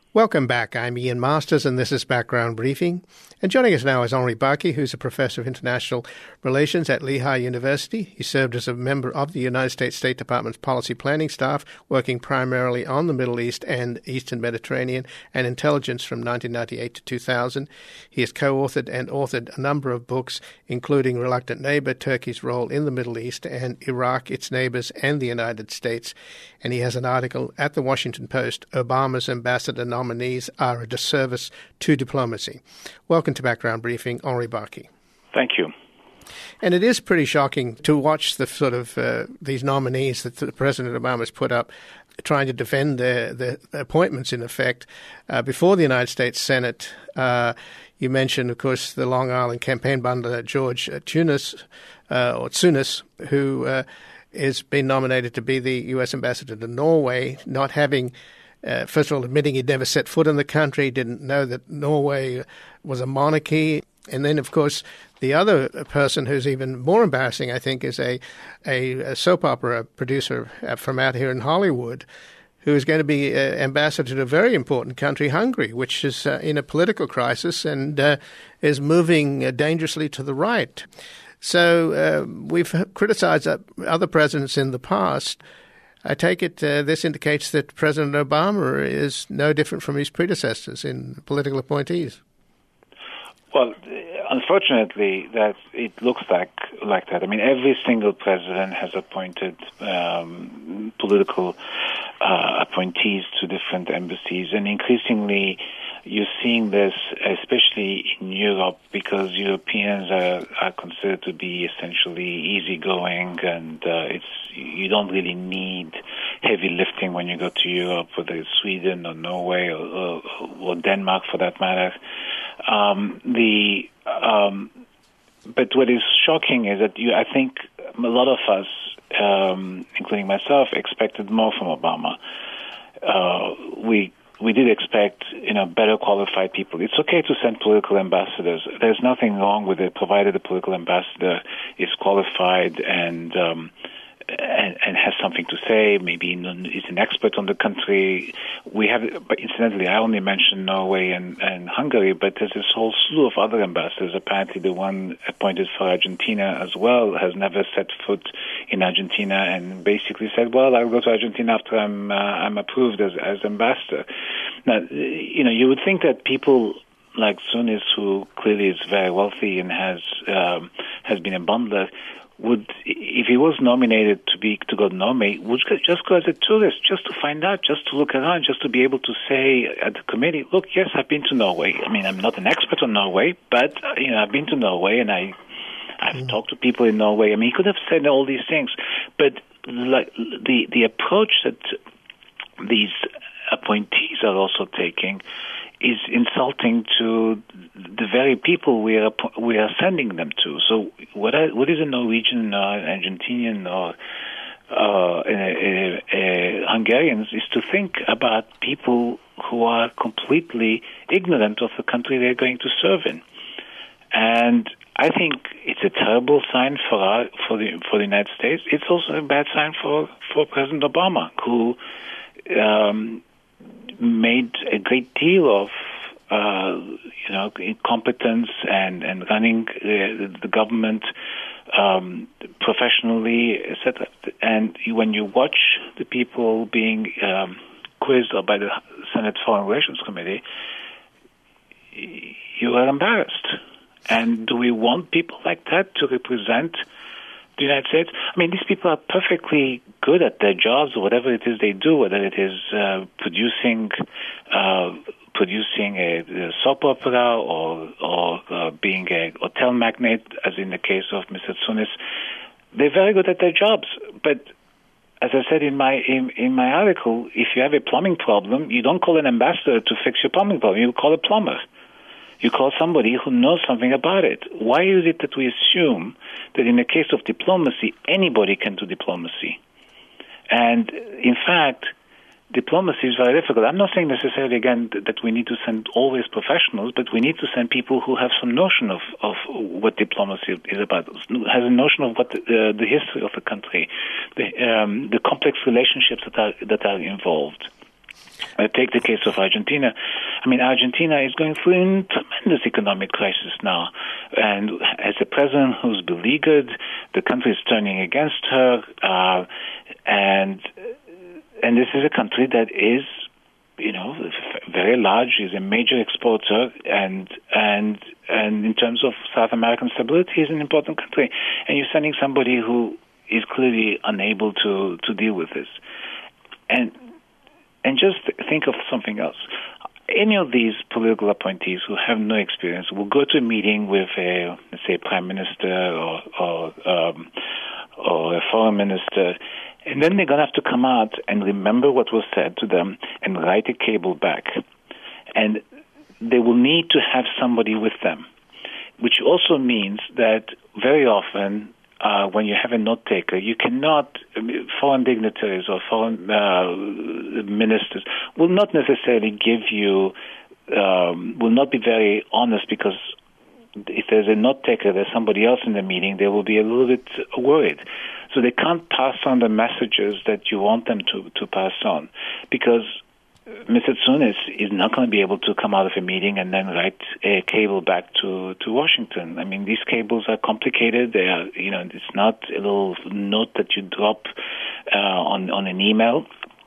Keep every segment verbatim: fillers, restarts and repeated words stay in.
Welcome back. I'm Ian Masters, and this is Background Briefing. And joining us now is Henri Barkey, who's a professor of international relations at Lehigh University. He served as a member of the United States State Department's policy planning staff, working primarily on the Middle East and Eastern Mediterranean and intelligence from nineteen ninety-eight to two thousand. He has co-authored and authored a number of books, including Reluctant Neighbor, Turkey's Role in the Middle East, and Iraq, Its Neighbors, and the United States. And he has an article at the Washington Post, Obama's Ambassador Nominees Are a Disservice to Diplomacy. Welcome to Background Briefing, Henri Barkey. Thank you. And it is pretty shocking to watch the sort of uh, these nominees that President Obama's put up trying to defend their, their appointments, in effect, uh, before the United States Senate. Uh, you mentioned, of course, the Long Island campaign bundler, George Tunis, uh, or Tsunis, who uh, has been nominated to be the U S ambassador to Norway, not having Uh, first of all, admitting he'd never set foot in the country, didn't know that Norway was a monarchy. And then, of course, the other person who's even more embarrassing, I think, is a, a, a soap opera producer from out here in Hollywood who is going to be uh, ambassador to a very important country, Hungary, which is uh, in a political crisis and uh, is moving uh, dangerously to the right. So uh, we've criticized uh, other presidents in the past. I take it uh, this indicates that President Obama is no different from his predecessors in political appointees. Well, unfortunately, that it looks like like that. I mean, every single president has appointed um, political uh, appointees to different embassies, and increasingly you're seeing this, especially in Europe, because Europeans are, are considered to be essentially easygoing, and uh, it's you don't really need heavy lifting when you go to Europe, whether it's Sweden or Norway or, or, or Denmark, for that matter. Um, the um, but what is shocking is that you, I think a lot of us, um, including myself, expected more from Obama. Uh, we. We did expect, you know, better qualified people. It's okay to send political ambassadors. There's nothing wrong with it, provided the political ambassador is qualified and um, and, and has something to say. Maybe is an expert on the country. We have, but incidentally, I only mentioned Norway and, and Hungary, but there's this whole slew of other ambassadors. Apparently, the one appointed for Argentina as well has never set foot in Argentina, and basically said, "Well, I'll go to Argentina after I'm uh, I'm approved as as ambassador." Now, you know, you would think that people like Tsunis, who clearly is very wealthy and has um, has been a bundler, would, if he was nominated to be to go to Norway, would just go as a tourist, just to find out, just to look around, just to be able to say at the committee, "Look, yes, I've been to Norway. I mean, I'm not an expert on Norway, but you know, I've been to Norway and I." I've mm. talked to people in Norway. I mean, he could have said all these things, but like the the approach that these appointees are also taking is insulting to the very people we are we are sending them to. So, what are, what is a Norwegian or Argentinian or uh, a, a, a Hungarians is to think about people who are completely ignorant of the country they're going to serve in, and I think it's a terrible sign for our, for the for the United States. It's also a bad sign for, for President Obama, who um, made a great deal of uh, you know incompetence and and running uh, the government um, professionally, et cetera. And when you watch the people being um, quizzed by the Senate Foreign Relations Committee, you are embarrassed. And do we want people like that to represent the United States? I mean, these people are perfectly good at their jobs, or whatever it is they do, whether it is uh, producing uh, producing a, a soap opera or or uh, being a hotel magnate, as in the case of Mister Tsunis. They're very good at their jobs, but as I said in my in, in my article, if you have a plumbing problem, you don't call an ambassador to fix your plumbing problem. You call a plumber. You call somebody who knows something about it. Why is it that we assume that in the case of diplomacy, anybody can do diplomacy? And in fact, diplomacy is very difficult. I'm not saying necessarily, again, that we need to send always professionals, but we need to send people who have some notion of, of what diplomacy is about, has a notion of what the, uh, the history of the country, the, um, the complex relationships that are that are involved. Uh, take the case of Argentina. I mean, Argentina is going through a tremendous economic crisis now. And as a president who's beleaguered, the country is turning against her. Uh, and and this is a country that is, you know, very large, is a major exporter, and and and in terms of South American stability, is an important country. And you're sending somebody who is clearly unable to, to deal with this. And And just think of something else. Any of these political appointees who have no experience will go to a meeting with a, let's say, prime minister or or, um, or a foreign minister, and then they're going to have to come out and remember what was said to them and write a cable back. And they will need to have somebody with them, which also means that very often, Uh, when you have a note taker, you cannot, I mean, foreign dignitaries or foreign uh, ministers will not necessarily give you, um, will not be very honest, because if there's a note taker, there's somebody else in the meeting, they will be a little bit worried. So they can't pass on the messages that you want them to, to pass on, because Mister Tsunis is not going to be able to come out of a meeting and then write a cable back to, to Washington. I mean, these cables are complicated. They are, you know, it's not a little note that you drop uh, on on an email.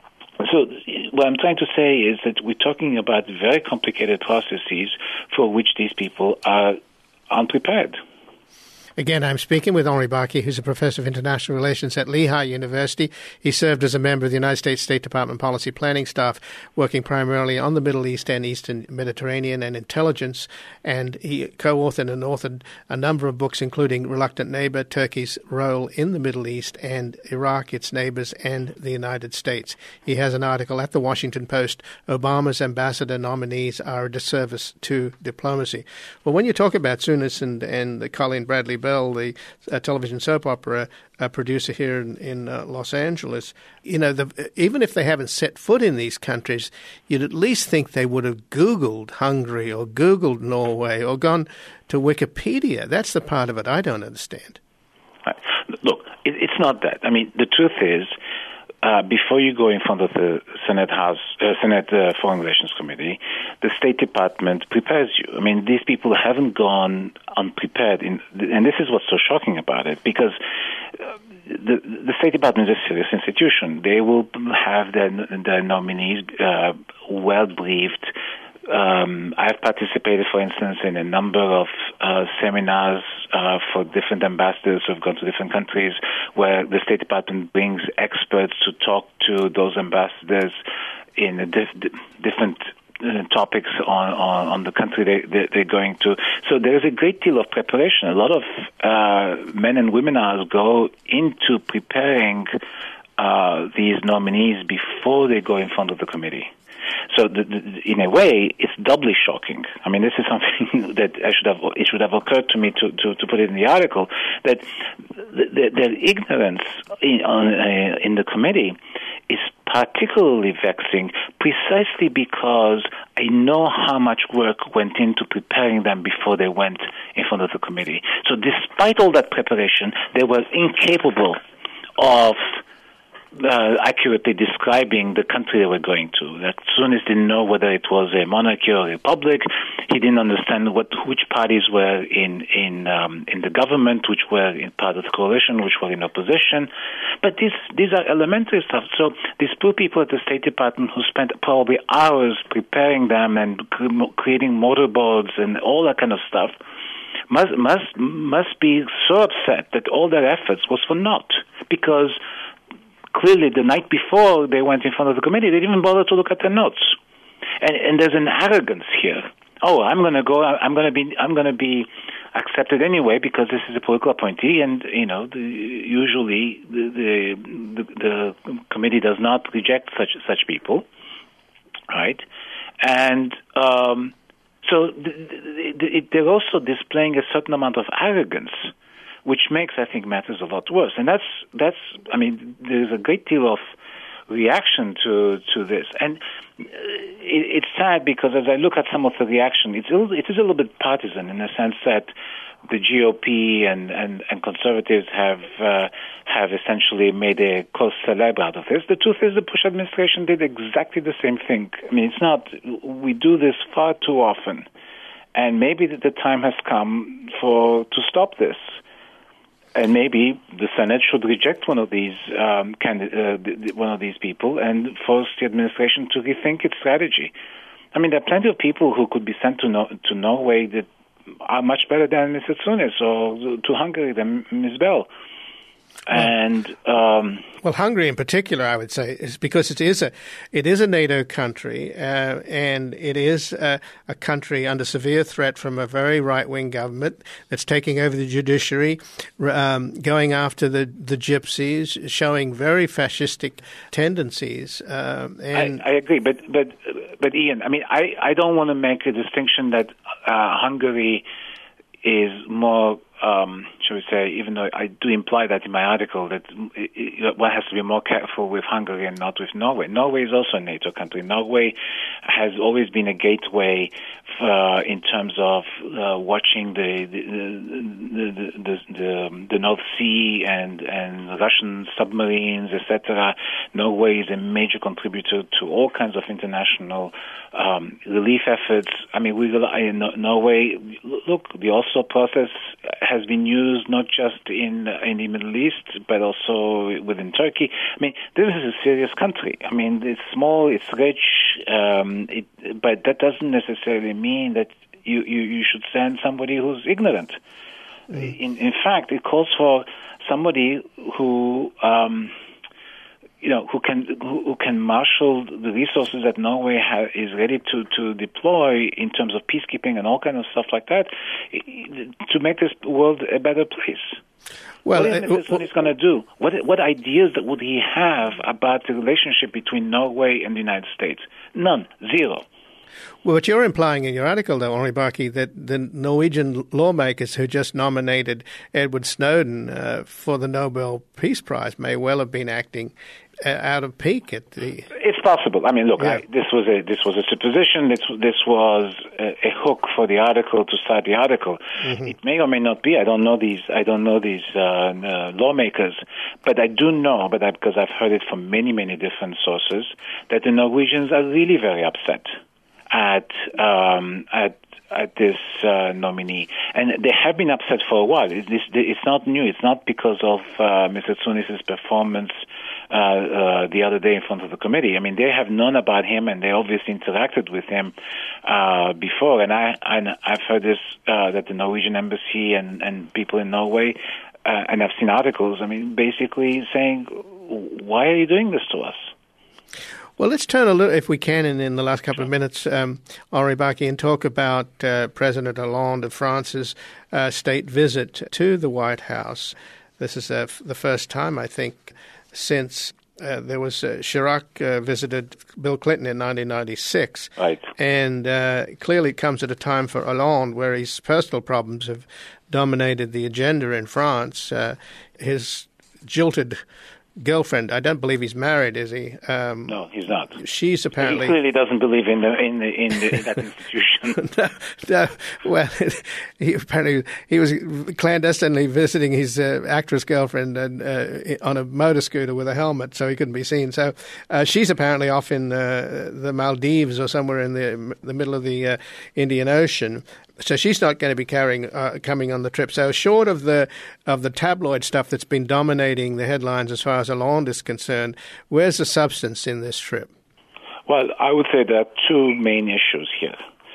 So what I'm trying to say is that we're talking about very complicated processes for which these people are unprepared. Again, I'm speaking with Henri Barkey, who's a professor of international relations at Lehigh University. He served as a member of the United States State Department policy planning staff, working primarily on the Middle East and Eastern Mediterranean and intelligence. And he co-authored and authored a number of books, including Reluctant Neighbor, Turkey's Role in the Middle East, and Iraq, Its Neighbors, and the United States. He has an article at the Washington Post, Obama's ambassador nominees are a disservice to diplomacy. Well, when you talk about Tsunis and, and the Colleen Bradley Bell, the uh, television soap opera uh, producer here in, in uh, Los Angeles, you know, the, even if they haven't set foot in these countries, you'd at least think they would have Googled Hungary or Googled Norway or gone to Wikipedia. That's the part of it I don't understand. Look, it, it's not that. I mean, the truth is, Uh, before you go in front of the Senate House, uh, Senate uh, Foreign Relations Committee, the State Department prepares you. I mean, these people haven't gone unprepared, in, and this is what's so shocking about it, because uh, the, the State Department is a serious institution. They will have their, their nominees uh, well briefed. Um, I've participated, for instance, in a number of uh, seminars uh, for different ambassadors who have gone to different countries, where the State Department brings experts to talk to those ambassadors in a diff- different uh, topics on, on, on the country they, they, they're going to. So there is a great deal of preparation. A lot of uh, men and women go into preparing uh, these nominees before they go in front of the committee. So, the, the, in a way, it's doubly shocking. I mean, this is something that I should have. It should have occurred to me to, to, to put it in the article, that the, the ignorance in, on, uh, in the committee is particularly vexing, precisely because I know how much work went into preparing them before they went in front of the committee. So, despite all that preparation, they were incapable of Uh, accurately describing the country they were going to. That Tsunis didn't know whether it was a monarchy or a republic. He didn't understand what which parties were in in um, in the government, which were in part of the coalition, which were in opposition. But these these are elementary stuff. So these poor people at the State Department who spent probably hours preparing them and creating motorboards and all that kind of stuff must must must be so upset that all their efforts was for naught, because clearly, the night before they went in front of the committee, they didn't even bother to look at their notes, and, and there's an arrogance here. Oh, I'm going to go. I'm going to be. I'm going to be accepted anyway because this is a political appointee, and you know, the, usually the, the the the committee does not reject such such people, right? And um, so the, the, the, they're also displaying a certain amount of arrogance, which makes, I think, matters a lot worse. And that's, that's. I mean, there's a great deal of reaction to to this. And it, it's sad because as I look at some of the reaction, it's a little, it is a little bit partisan in the sense that the G O P and, and, and conservatives have uh, have essentially made a cause célèbre out of this. The truth is the Bush administration did exactly the same thing. I mean, it's not, we do this far too often. And maybe the time has come for to stop this. And maybe the Senate should reject one of these um, candid- uh, one of these people and force the administration to rethink its strategy. I mean, there are plenty of people who could be sent to no- to Norway that are much better than Mister Tsunis, or to Hungary than Miz Bell. And um, well, Hungary in particular, I would say, is because it is a it is a NATO country, uh, and it is a, a country under severe threat from a very right wing government that's taking over the judiciary, um, going after the, the gypsies, showing very fascistic tendencies. Um, and I, I agree, but but but Ian, I mean, I, I don't want to make a distinction that uh, Hungary is more. Um, shall we say, even though I do imply that in my article, that it, it, one has to be more careful with Hungary and not with Norway. Norway is also a NATO country. Norway has always been a gateway uh, in terms of uh, watching the the, the, the, the the North Sea and, and Russian submarines, et cetera. Norway is a major contributor to all kinds of international um, relief efforts. I mean, we rely in Norway. Look, the Oslo process has been used not just in in the Middle East, but also within Turkey. I mean, this is a serious country. I mean, it's small, it's rich, um, it, but that doesn't necessarily mean that you, you, you should send somebody who's ignorant. Mm. In, in fact, it calls for somebody who, um, you know, who can who, who can marshal the resources that Norway ha- is ready to, to deploy in terms of peacekeeping and all kind of stuff like that, to make this world a better place. Well, what is Mister Tsunis going to do? What what ideas that would he have about the relationship between Norway and the United States? None, zero. Well, what you're implying in your article, though, Henri Barkey, that the Norwegian lawmakers who just nominated Edward Snowden uh, for the Nobel Peace Prize may well have been acting uh, out of pique at the. It's possible. I mean, look, yeah. I, this was a this was a supposition. This this was a, a hook for the article to start the article. Mm-hmm. It may or may not be. I don't know these. I don't know these uh, uh, lawmakers, but I do know, but I, because I've heard it from many many different sources, that the Norwegians are really very upset at um, at at this uh, nominee, and they have been upset for a while. It's, it's not new. It's not because of uh, Mister Tsunis' performance uh, uh, the other day in front of the committee. I mean, they have known about him, and they obviously interacted with him uh, before. And I and I've heard this uh, that the Norwegian embassy and, and people in Norway, uh, and I've seen articles. I mean, basically saying, "Why are you doing this to us?" Well, let's turn a little, if we can, in, in the last couple of minutes, um, Henri Barkey, and talk about uh, President Hollande of France's uh, state visit to the White House. This is uh, f- the first time, I think, since uh, there was uh, Chirac uh, visited Bill Clinton in nineteen ninety-six. Right. And uh, clearly it comes at a time for Hollande where his personal problems have dominated the agenda in France. Uh, his jilted girlfriend, I don't believe he's married, is he? Um, no, he's not. She's apparently he clearly doesn't believe in the in the, in, the, in that institution. no, no, well, he apparently he was clandestinely visiting his uh, actress girlfriend and uh, on a motor scooter with a helmet, so he couldn't be seen. So uh, she's apparently off in uh, the Maldives or somewhere in the the middle of the uh, Indian Ocean. So she's not going to be carrying, uh, coming on the trip. So short of the of the tabloid stuff that's been dominating the headlines as far as Hollande is concerned, where's the substance in this trip? Well, I would say there are two main issues here.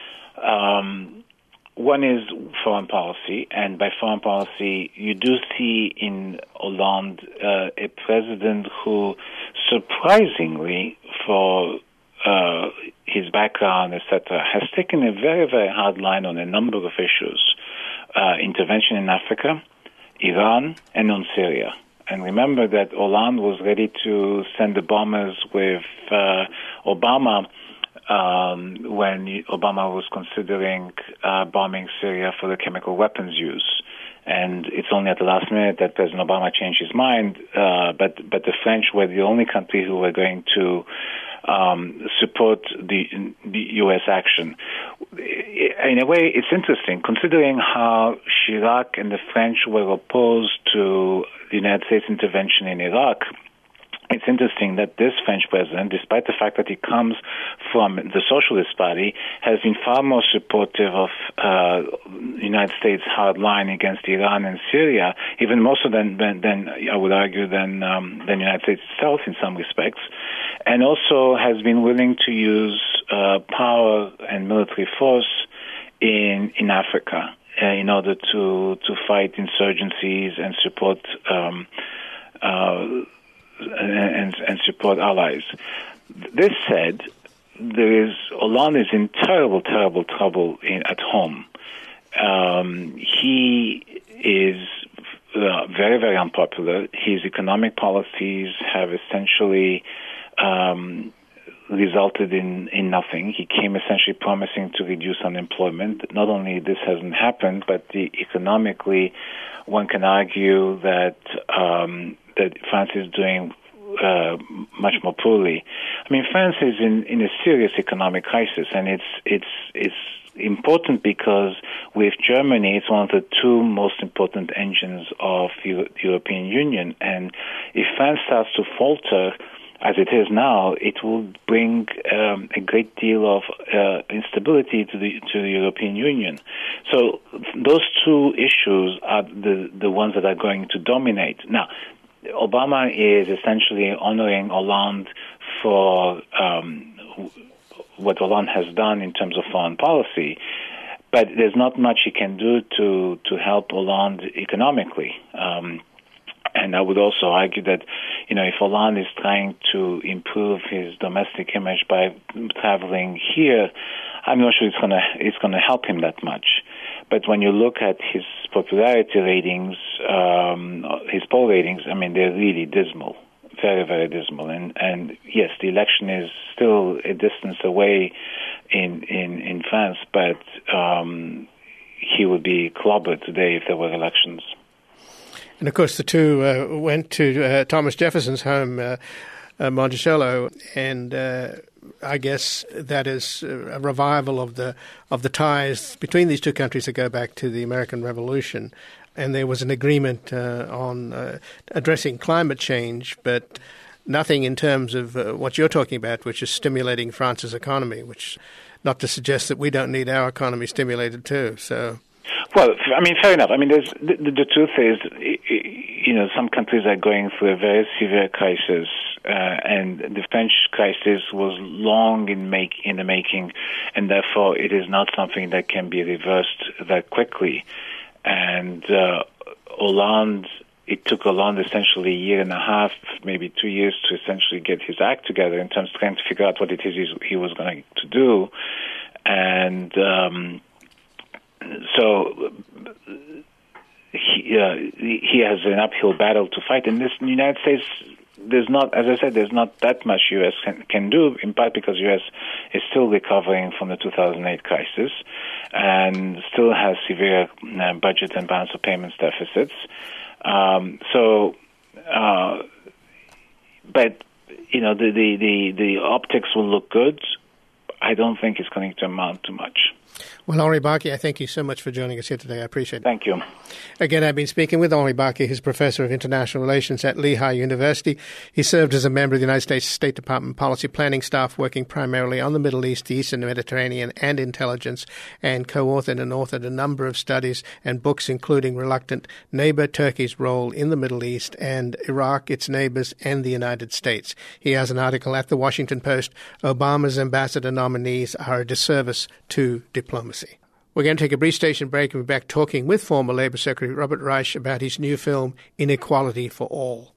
Um, one is foreign policy, and by foreign policy, you do see in Hollande uh, a president who, surprisingly, for Uh, his background, et cetera, has taken a very, very hard line on a number of issues. Uh, intervention in Africa, Iran, and on Syria. And remember that Hollande was ready to send the bombers with uh, Obama um, when Obama was considering uh, bombing Syria for the chemical weapons use. And it's only at the last minute that President Obama changed his mind. Uh, but but the French were the only country who were going to um, support the, the U S action. In a way, it's interesting, considering how Chirac and the French were opposed to the United States intervention in Iraq. It's interesting that this French president, despite the fact that he comes from the Socialist Party, has been far more supportive of uh, United States hard line against Iran and Syria, even more so than, than, than I would argue, than um, than the United States itself in some respects, and also has been willing to use uh, power and military force in in Africa uh, in order to to fight insurgencies and support. Um, uh, And, and support allies. This said, there is Hollande is in terrible, terrible trouble in, at home. Um, he is uh, very, very unpopular. His economic policies have essentially um, resulted in, in nothing. He came essentially promising to reduce unemployment. Not only this hasn't happened, but the, economically, one can argue that um, that France is doing uh, much more poorly. I mean, France is in, in a serious economic crisis, and it's it's it's important because with Germany, it's one of the two most important engines of the European Union. And if France starts to falter, as it is now, it will bring um, a great deal of uh, instability to the to the European Union. So those two issues are the the ones that are going to dominate. Now, Obama is essentially honoring Hollande for um, what Hollande has done in terms of foreign policy, but there's not much he can do to to help Hollande economically. Um, And I would also argue that, you know, if Hollande is trying to improve his domestic image by traveling here, I'm not sure it's gonna it's gonna help him that much. But when you look at his popularity ratings, um, his poll ratings, I mean, they're really dismal, very, very dismal. And and yes, the election is still a distance away in in, in France, but um, he would be clobbered today if there were elections. And, of course, the two uh, went to uh, Thomas Jefferson's home, uh, uh, Monticello, and uh, I guess that is a revival of the of the ties between these two countries that go back to the American Revolution. And there was an agreement uh, on uh, addressing climate change, but nothing in terms of uh, what you're talking about, which is stimulating France's economy, which not to suggest that we don't need our economy stimulated too, so... Well, I mean, fair enough. I mean, there's, the, the truth is, you know, some countries are going through a very severe crisis, uh, and the French crisis was long in make in the making, and therefore it is not something that can be reversed that quickly. And uh, Hollande, it took Hollande essentially a year and a half, maybe two years, to essentially get his act together in terms of trying to figure out what it is he was going to do, and. Um, So he, uh, he has an uphill battle to fight. In this in the United States, there's not, as I said, there's not that much U S can, can do, in part because U S is still recovering from the two thousand eight crisis and still has severe uh, budget and balance of payments deficits. Um, so, uh, but, you know, the, the, the, the optics will look good. I don't think it's going to amount to much. Well, Henri Barkey, I thank you so much for joining us here today. I appreciate it. Thank you. Again, I've been speaking with Henri Barkey, who's Professor of International Relations at Lehigh University. He served as a member of the United States State Department policy planning staff, working primarily on the Middle East, the Eastern Mediterranean, and intelligence, and co-authored and authored a number of studies and books, including Reluctant Neighbor, Turkey's Role in the Middle East, and Iraq, its neighbors, and the United States. He has an article at the Washington Post, Obama's ambassador nominees are a disservice to diplomacy. We're going to take a brief station break and be back talking with former Labour Secretary Robert Reich about his new film, Inequality for All.